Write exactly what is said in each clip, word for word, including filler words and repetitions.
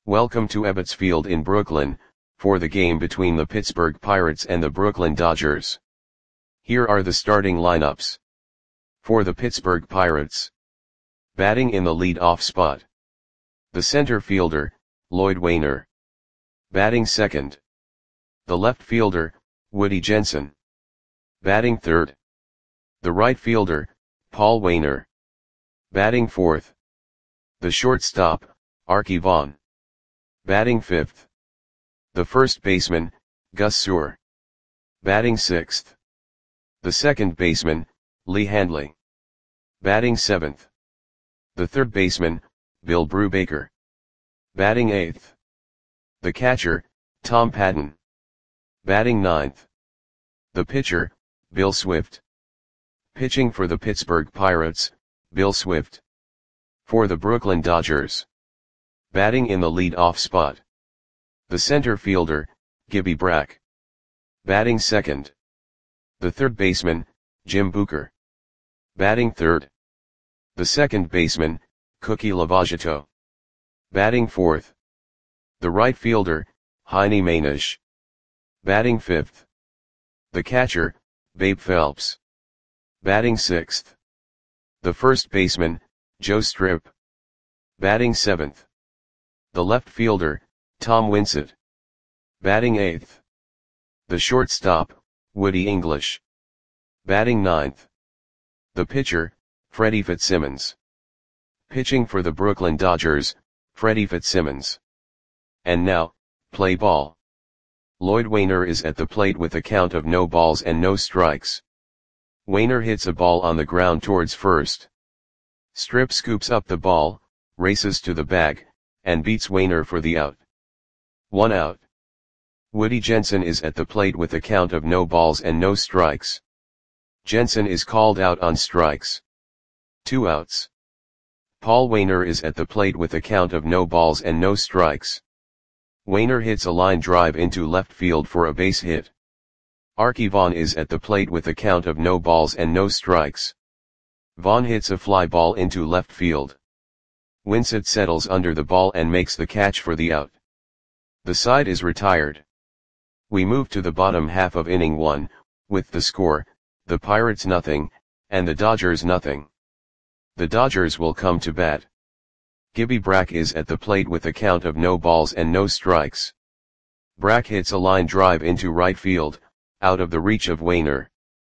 Welcome to Ebbets Field in Brooklyn, for the game between the Pittsburgh Pirates and the Brooklyn Dodgers. Here are the starting lineups. For the Pittsburgh Pirates. Batting in the lead-off spot. The center fielder, Lloyd Waner. Batting second. The left fielder, Woody Jensen. Batting third. The right fielder, Paul Waner. Batting fourth. The shortstop, Arky Vaughan. Batting fifth. The first baseman, Gus Suhr. Batting sixth. The second baseman, Lee Handley. Batting seventh. The third baseman, Bill Brubaker. Batting eighth. The catcher, Tom Patton. Batting ninth. The pitcher, Bill Swift. Pitching for the Pittsburgh Pirates, Bill Swift. For the Brooklyn Dodgers. Batting in the lead-off spot. The center fielder, Gibby Brack. Batting second. The third baseman, Jim Booker. Batting third. The second baseman, Cookie Lavagetto. Batting fourth. The right fielder, Heine Manish. Batting fifth. The catcher, Babe Phelps. Batting sixth. The first baseman, Joe Strip. Batting seventh. The left fielder, Tom Winsett. Batting eighth. The shortstop, Woody English. Batting ninth. The pitcher, Freddie Fitzsimmons. Pitching for the Brooklyn Dodgers, Freddie Fitzsimmons. And now, play ball. Lloyd Waner is at the plate with a count of no balls and no strikes. Waner hits a ball on the ground towards first. Strip scoops up the ball, races to the bag, and beats Waner for the out. One out. Woody Jensen is at the plate with a count of no balls and no strikes. Jensen is called out on strikes. Two outs. Paul Waner is at the plate with a count of no balls and no strikes. Waner hits a line drive into left field for a base hit. Arky Vaughan is at the plate with a count of no balls and no strikes. Vaughan hits a fly ball into left field. Winsett settles under the ball and makes the catch for the out. The side is retired. We move to the bottom half of inning one, with the score, the Pirates nothing, and the Dodgers nothing. The Dodgers will come to bat. Gibby Brack is at the plate with a count of no balls and no strikes. Brack hits a line drive into right field, out of the reach of Waner.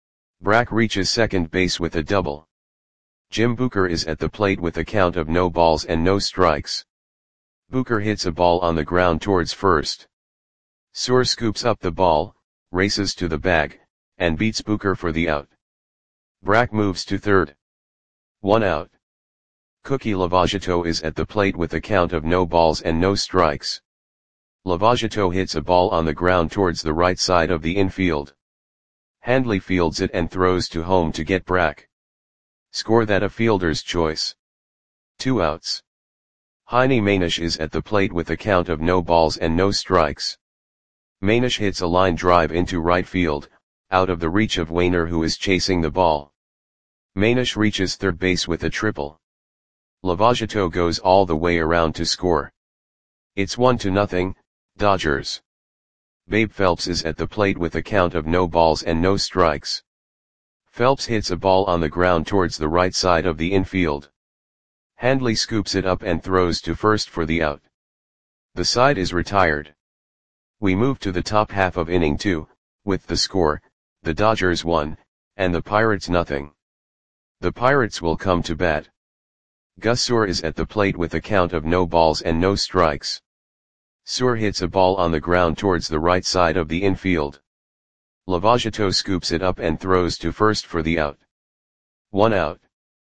Brack reaches second base with a double. Jim Booker is at the plate with a count of no balls and no strikes. Booker hits a ball on the ground towards first. Suhr scoops up the ball, races to the bag, and beats Booker for the out. Brack moves to third. One out. Cookie Lavagetto is at the plate with a count of no balls and no strikes. Lavagetto hits a ball on the ground towards the right side of the infield. Handley fields it and throws to home to get Brack. Score that a fielder's choice. Two outs. Heine Manish is at the plate with a count of no balls and no strikes. Manish hits a line drive into right field, out of the reach of Waner who is chasing the ball. Manish reaches third base with a triple. Lavagetto goes all the way around to score. It's one to nothing, Dodgers. Babe Phelps is at the plate with a count of no balls and no strikes. Phelps hits a ball on the ground towards the right side of the infield. Handley scoops it up and throws to first for the out. The side is retired. We move to the top half of inning two, with the score, the Dodgers one, and the Pirates nothing. The Pirates will come to bat. Gus Suhr is at the plate with a count of no balls and no strikes. Suhr hits a ball on the ground towards the right side of the infield. Lavagetto scoops it up and throws to first for the out. One out.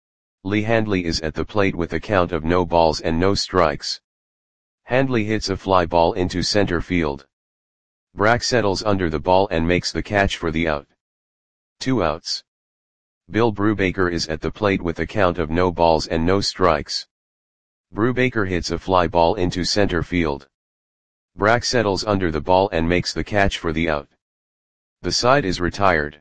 Lee Handley is at the plate with a count of no balls and no strikes. Handley hits a fly ball into center field. Brack settles under the ball and makes the catch for the out. Two outs. Bill Brubaker is at the plate with a count of no balls and no strikes. Brubaker hits a fly ball into center field. Brack settles under the ball and makes the catch for the out. The side is retired.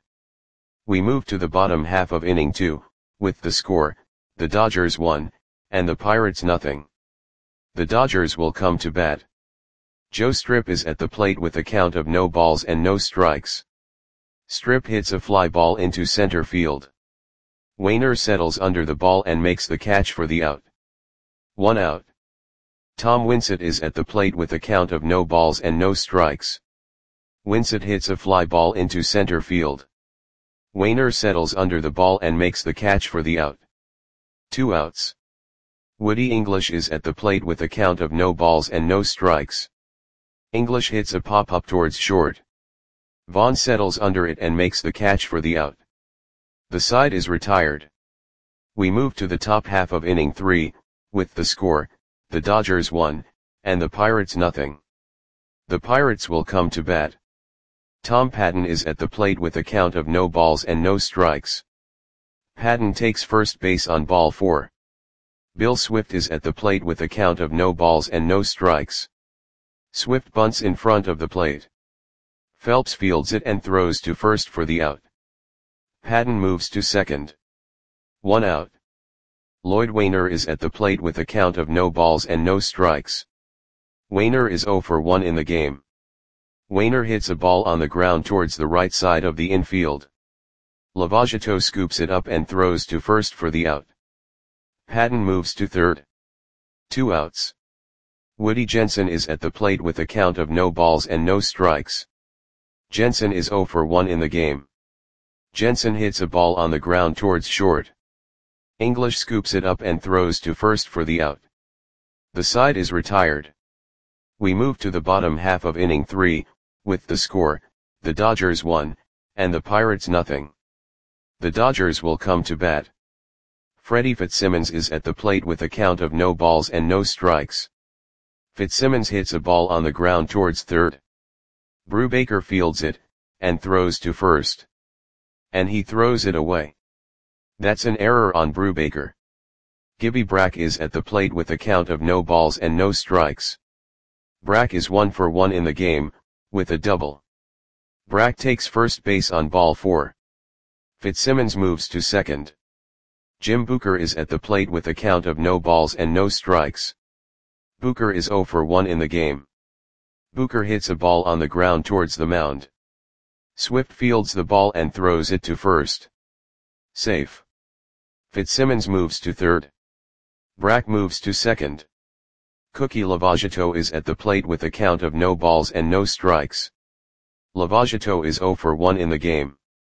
We move to the bottom half of inning two, with the score, the Dodgers one, and the Pirates nothing. The Dodgers will come to bat. Joe Strip is at the plate with a count of no balls and no strikes. Strip hits a fly ball into center field. Wainer settles under the ball and makes the catch for the out. One out. Tom Winsett is at the plate with a count of no balls and no strikes. Winsett hits a fly ball into center field. Wainer settles under the ball and makes the catch for the out. Two outs. Woody English is at the plate with a count of no balls and no strikes. English hits a pop-up towards short. Vaughn settles under it and makes the catch for the out. The side is retired. We move to the top half of inning three, with the score, the Dodgers one, and the Pirates nothing. The Pirates will come to bat. Tom Patton is at the plate with a count of no balls and no strikes. Patton takes first base on ball four. Bill Swift is at the plate with a count of no balls and no strikes. Swift bunts in front of the plate. Phelps fields it and throws to first for the out. Patton moves to second. One out. Lloyd Wainer is at the plate with a count of no balls and no strikes. Wainer is zero for one in the game. Wainer hits a ball on the ground towards the right side of the infield. Lovato scoops it up and throws to first for the out. Patton moves to third. Two outs. Woody Jensen is at the plate with a count of no balls and no strikes. Jensen is zero for one in the game. Jensen hits a ball on the ground towards short. English scoops it up and throws to first for the out. The side is retired. We move to the bottom half of inning three, with the score, the Dodgers one, and the Pirates nothing. The Dodgers will come to bat. Freddie Fitzsimmons is at the plate with a count of no balls and no strikes. Fitzsimmons hits a ball on the ground towards third. Brubaker fields it, and throws to first. And he throws it away. That's an error on Brubaker. Gibby Brack is at the plate with a count of no balls and no strikes. Brack is one for one in the game, with a double. Brack takes first base on ball four. Fitzsimmons moves to second. Jim Booker is at the plate with a count of no balls and no strikes. Booker is zero for one in the game. Booker hits a ball on the ground towards the mound. Swift fields the ball and throws it to first. Safe. Fitzsimmons moves to third. Brack moves to second. Cookie Lovato is at the plate with a count of no balls and no strikes. Lovato is zero for one in the game.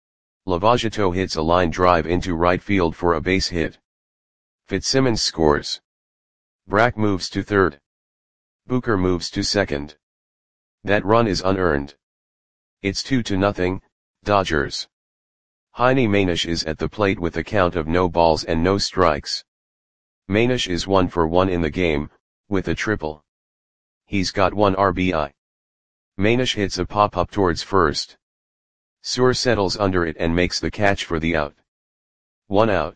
Lovato hits a line drive into right field for a base hit. Fitzsimmons scores. Brack moves to third. Booker moves to second. That run is unearned. It's two to nothing, Dodgers. Heine Manish is at the plate with a count of no balls and no strikes. Manish is one for one in the game, with a triple. He's got one R B I. Manish hits a pop-up towards first. Suhr settles under it and makes the catch for the out. One out.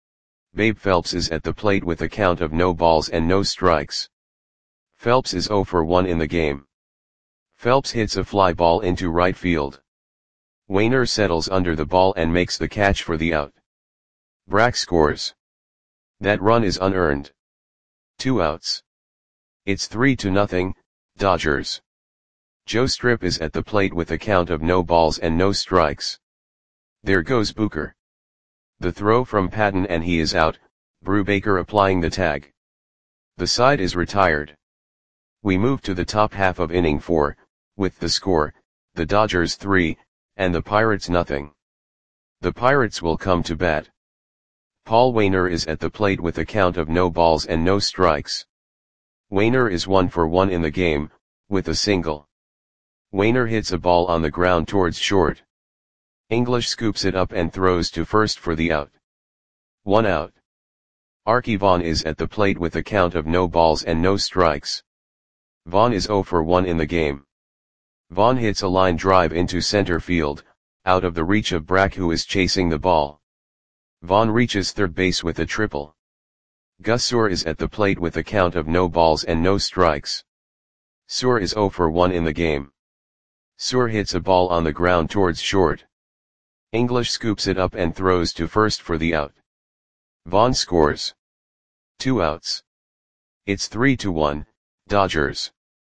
Babe Phelps is at the plate with a count of no balls and no strikes. Phelps is zero for one in the game. Phelps hits a fly ball into right field. Wainer settles under the ball and makes the catch for the out. Brack scores. That run is unearned. Two outs. It's three to nothing, Dodgers. Joe Strip is at the plate with a count of no balls and no strikes. There goes Booker. The throw from Patton and he is out, Brubaker applying the tag. The side is retired. We move to the top half of inning four, with the score, the Dodgers three, and the Pirates nothing. The Pirates will come to bat. Paul Wainer is at the plate with a count of no balls and no strikes. Wainer is one for one in the game, with a single. Wainer hits a ball on the ground towards short. English scoops it up and throws to first for the out. One out. Archie Vaughn is at the plate with a count of no balls and no strikes. Vaughn is zero for one in the game. Vaughn hits a line drive into center field, out of the reach of Brack who is chasing the ball. Vaughn reaches third base with a triple. Gus Suhr is at the plate with a count of no balls and no strikes. Suhr is zero for one in the game. Suhr hits a ball on the ground towards short. English scoops it up and throws to first for the out. Vaughn scores. Two outs. It's three to one, Dodgers.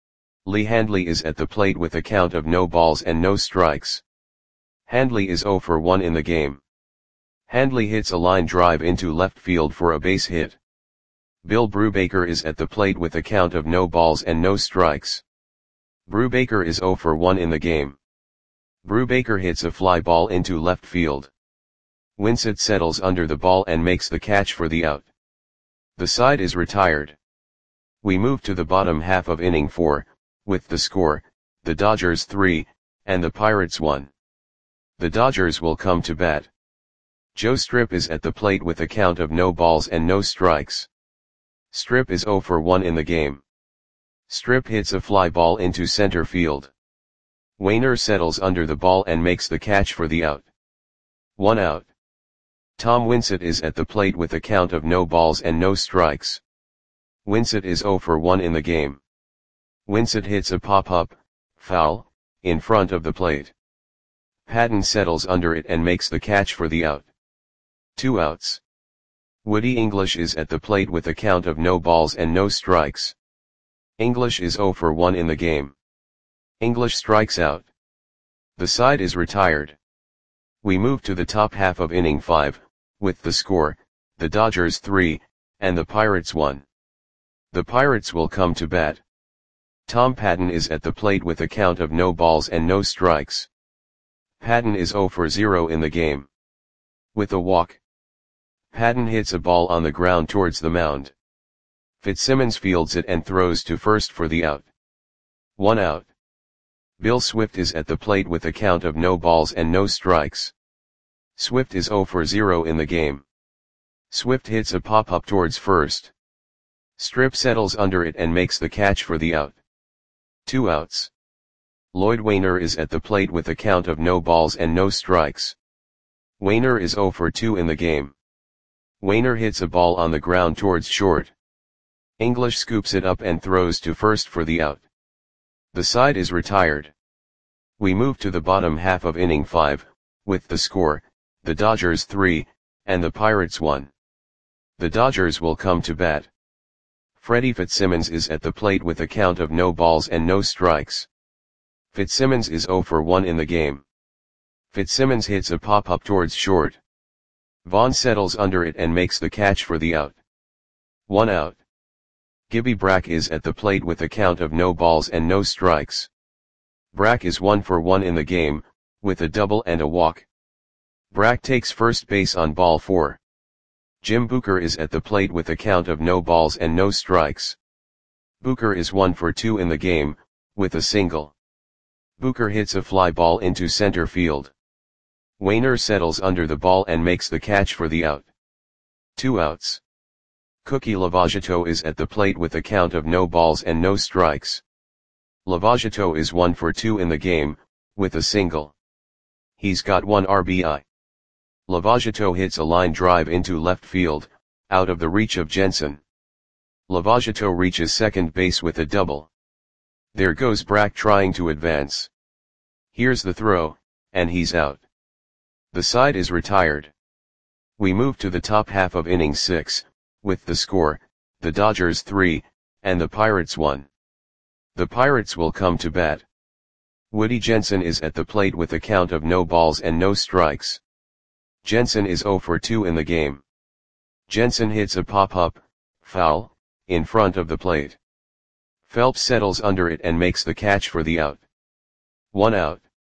Lee Handley is at the plate with a count of no balls and no strikes. Handley is zero for one in the game. Handley hits a line drive into left field for a base hit. Bill Brubaker is at the plate with a count of no balls and no strikes. Brubaker is zero for one in the game. Brubaker hits a fly ball into left field. Winsett settles under the ball and makes the catch for the out. The side is retired. We move to the bottom half of inning four, with the score, the Dodgers three, and the Pirates one. The Dodgers will come to bat. Joe Strip is at the plate with a count of no balls and no strikes. Strip is zero for one in the game. Strip hits a fly ball into center field. Wainer settles under the ball and makes the catch for the out. One out. Tom Winsett is at the plate with a count of no balls and no strikes. Winsett is zero for one in the game. Winsett hits a pop-up, foul, in front of the plate. Patton settles under it and makes the catch for the out. Two outs. Woody English is at the plate with a count of no balls and no strikes. English is zero for one in the game. English strikes out. The side is retired. We move to the top half of inning five, with the score, the Dodgers three, and the Pirates one. The Pirates will come to bat. Tom Patton is at the plate with a count of no balls and no strikes. Patton is zero for zero in the game. With a walk, Patton hits a ball on the ground towards the mound. Fitzsimmons fields it and throws to first for the out. One out. Bill Swift is at the plate with a count of no balls and no strikes. Swift is zero for zero in the game. Swift hits a pop-up towards first. Strip settles under it and makes the catch for the out. Two outs. Lloyd Wainer is at the plate with a count of no balls and no strikes. Wainer is zero for two in the game. Wainer hits a ball on the ground towards short. English scoops it up and throws to first for the out. The side is retired. We move to the bottom half of inning five, with the score, the Dodgers three, and the Pirates one. The Dodgers will come to bat. Freddie Fitzsimmons is at the plate with a count of no balls and no strikes. Fitzsimmons is zero for one in the game. Fitzsimmons hits a pop-up towards short. Vaughn settles under it and makes the catch for the out. One out. Gibby Brack is at the plate with a count of no balls and no strikes. Brack is one for one in the game, with a double and a walk. Brack takes first base on ball four. Jim Booker is at the plate with a count of no balls and no strikes. Booker is one for two in the game, with a single. Booker hits a fly ball into center field. Wainer settles under the ball and makes the catch for the out. Two outs. Cookie Lavagetto is at the plate with a count of no balls and no strikes. Lavagetto is one for two in the game, with a single. He's got one R B I. Lavagetto hits a line drive into left field, out of the reach of Jensen. Lavagetto reaches second base with a double. There goes Brack trying to advance. Here's the throw, and he's out. The side is retired. We move to the top half of inning six, with the score, the Dodgers three, and the Pirates one. The Pirates will come to bat. Woody Jensen is at the plate with a count of no balls and no strikes. Jensen is zero for two in the game. Jensen hits a pop-up, foul, in front of the plate. Phelps settles under it and makes the catch for the out. One out.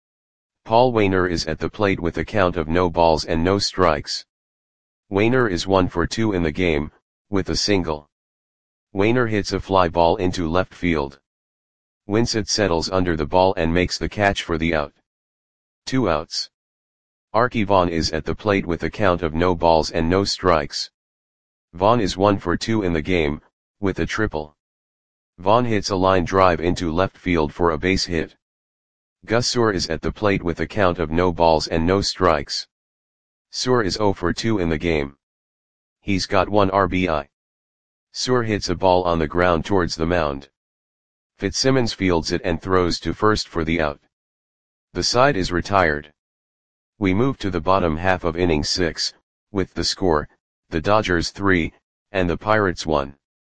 Paul Wainer is at the plate with a count of no balls and no strikes. Wainer is one for two in the game, with a single. Wainer hits a fly ball into left field. Winsett settles under the ball and makes the catch for the out. Two outs. Archie Vaughn is at the plate with a count of no balls and no strikes. Vaughn is one for two in the game, with a triple. Vaughn hits a line drive into left field for a base hit. Gus Suhr is at the plate with a count of no balls and no strikes. Suhr is zero for two in the game. He's got one R B I. Suhr hits a ball on the ground towards the mound. Fitzsimmons fields it and throws to first for the out. The side is retired. We move to the bottom half of inning six, with the score, the Dodgers three, and the Pirates one.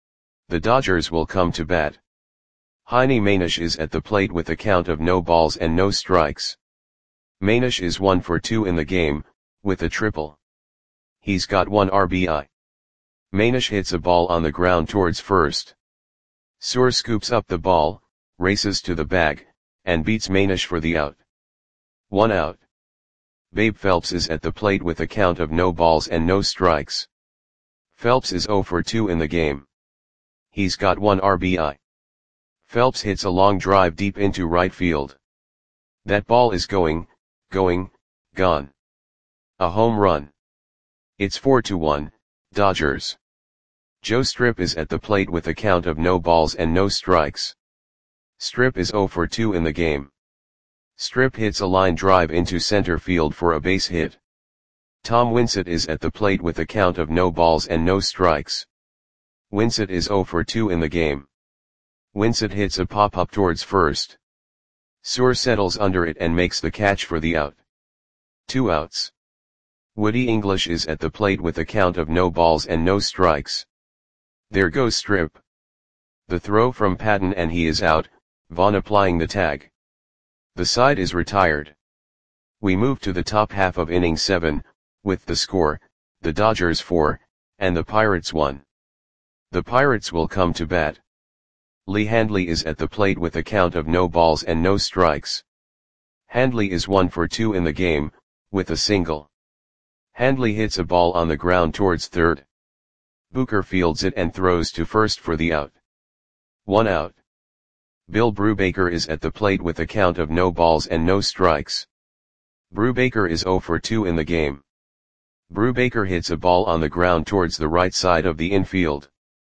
The Dodgers will come to bat. Heine Manish is at the plate with a count of no balls and no strikes. Manish is one for two in the game, with a triple. He's got one R B I. Manish hits a ball on the ground towards first. Suhr scoops up the ball, races to the bag, and beats Manish for the out. One out. Babe Phelps is at the plate with a count of no balls and no strikes. Phelps is zero for two in the game. He's got one R B I. Phelps hits a long drive deep into right field. That ball is going, going, gone. A home run. It's four to one, Dodgers. Joe Strip is at the plate with a count of no balls and no strikes. Strip is zero for two in the game. Strip hits a line drive into center field for a base hit. Tom Winsett is at the plate with a count of no balls and no strikes. Winsett is zero for two in the game. Winsett hits a pop-up towards first. Suhr settles under it and makes the catch for the out. Two outs. Woody English is at the plate with a count of no balls and no strikes. There goes Strip. The throw from Patton and he is out, Vaughn applying the tag. The side is retired. We move to the top half of inning seven, with the score, the Dodgers four, and the Pirates one. The Pirates will come to bat. Lee Handley is at the plate with a count of no balls and no strikes. Handley is one for two in the game, with a single. Handley hits a ball on the ground towards third. Booker fields it and throws to first for the out. One out. Bill Brubaker is at the plate with a count of no balls and no strikes. Brubaker is zero for two in the game. Brubaker hits a ball on the ground towards the right side of the infield.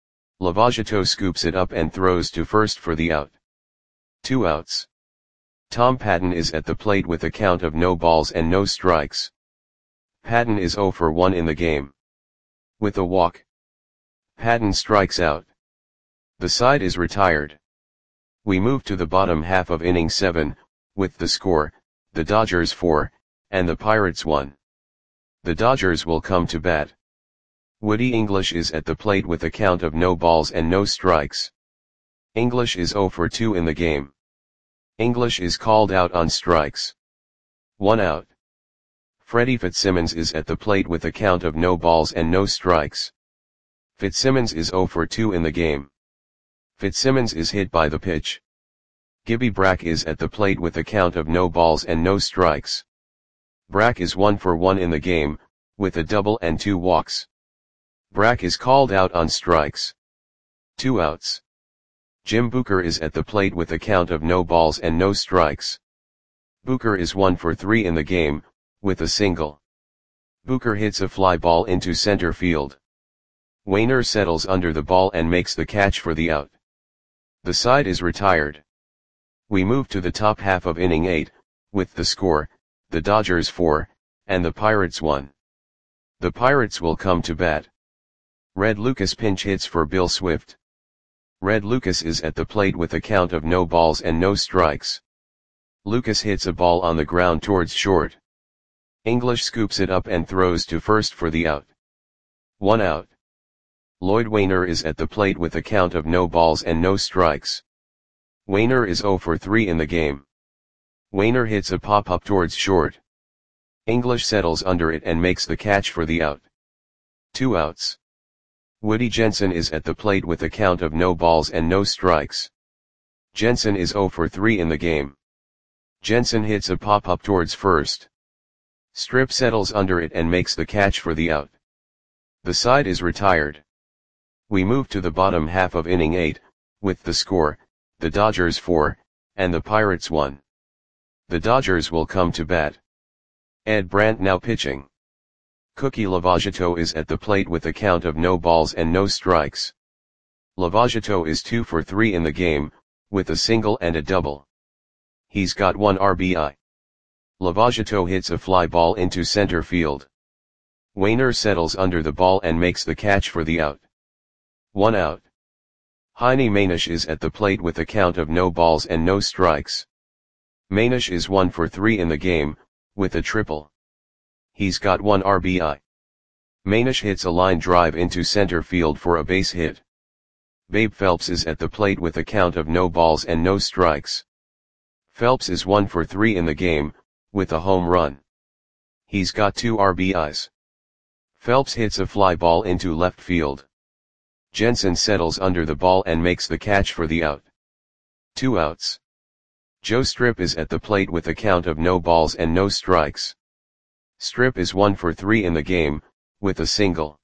Lovato scoops it up and throws to first for the out. Two outs. Tom Patton is at the plate with a count of no balls and no strikes. Patton is zero for one in the game. With a walk. Patton strikes out. The side is retired. We move to the bottom half of inning seven, with the score, the Dodgers four, and the Pirates one. The Dodgers will come to bat. Woody English is at the plate with a count of no balls and no strikes. English is zero for two in the game. English is called out on strikes. One out. Freddie Fitzsimmons is at the plate with a count of no balls and no strikes. Fitzsimmons is zero for two in the game. Fitzsimmons is hit by the pitch. Gibby Brack is at the plate with a count of no balls and no strikes. Brack is one for one in the game, with a double and two walks. Brack is called out on strikes. Two outs. Jim Booker is at the plate with a count of no balls and no strikes. Booker is one for three in the game, with a single. Booker hits a fly ball into center field. Wainer settles under the ball and makes the catch for the out. The side is retired. We move to the top half of inning eight, with the score, the Dodgers four, and the Pirates one. The Pirates will come to bat. Red Lucas pinch hits for Bill Swift. Red Lucas is at the plate with a count of no balls and no strikes. Lucas hits a ball on the ground towards short. English scoops it up and throws to first for the out. One out. Lloyd Wainer is at the plate with a count of no balls and no strikes. Wainer is zero for three in the game. Wainer hits a pop-up towards short. English settles under it and makes the catch for the out. Two outs. Woody Jensen is at the plate with a count of no balls and no strikes. Jensen is zero for three in the game. Jensen hits a pop-up towards first. Strip settles under it and makes the catch for the out. The side is retired. We move to the bottom half of inning eight, with the score, the Dodgers four, and the Pirates one. The Dodgers will come to bat. Ed Brandt now pitching. Cookie Lovato is at the plate with a count of no balls and no strikes. Lovato is two for three in the game, with a single and a double. He's got one R B I. Lovato hits a fly ball into center field. Wainer settles under the ball and makes the catch for the out. One out. Heine Manish is at the plate with a count of no balls and no strikes. Manish is one for three in the game, with a triple. He's got one R B I. Manish hits a line drive into center field for a base hit. Babe Phelps is at the plate with a count of no balls and no strikes. Phelps is one for three in the game, with a home run. He's got two R B Is. Phelps hits a fly ball into left field. Jensen settles under the ball and makes the catch for the out. Two outs. Joe Strip is at the plate with a count of no balls and no strikes. Strip is one for three in the game, with a single.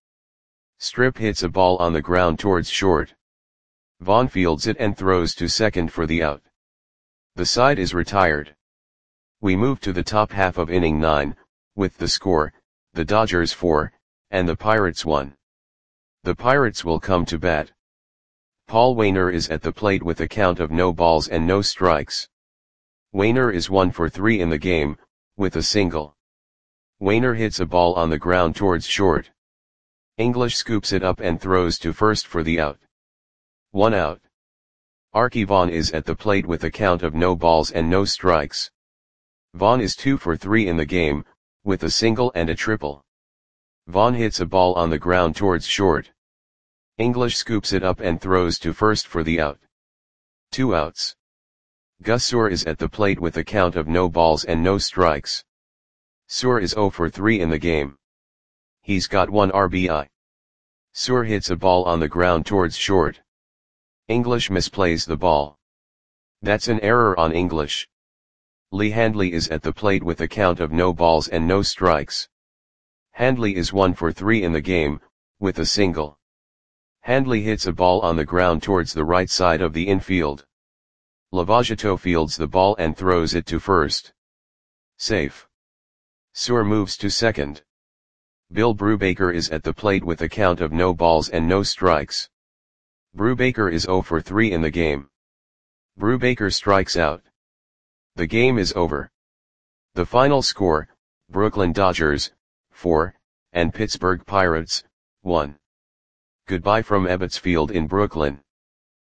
Strip hits a ball on the ground towards short. Vaughn fields it and throws to second for the out. The side is retired. We move to the top half of inning nine, with the score, the Dodgers four, and the Pirates one. The Pirates will come to bat. Paul Waner is at the plate with a count of no balls and no strikes. Waner is one for three in the game, with a single. Waner hits a ball on the ground towards short. English scoops it up and throws to first for the out. One out. Archie Vaughn is at the plate with a count of no balls and no strikes. Vaughn is two for three in the game, with a single and a triple. Vaughn hits a ball on the ground towards short. English scoops it up and throws to first for the out. Two outs. Gus Suhr is at the plate with a count of no balls and no strikes. Suhr is zero for three in the game. He's got one R B I. Suhr hits a ball on the ground towards short. English misplays the ball. That's an error on English. Lee Handley is at the plate with a count of no balls and no strikes. Handley is one for three in the game, with a single. Handley hits a ball on the ground towards the right side of the infield. Lavagetto fields the ball and throws it to first. Safe. Suhr moves to second. Bill Brubaker is at the plate with a count of no balls and no strikes. Brubaker is zero for three in the game. Brubaker strikes out. The game is over. The final score, Brooklyn Dodgers, four, and Pittsburgh Pirates, one. Goodbye from Ebbets Field in Brooklyn.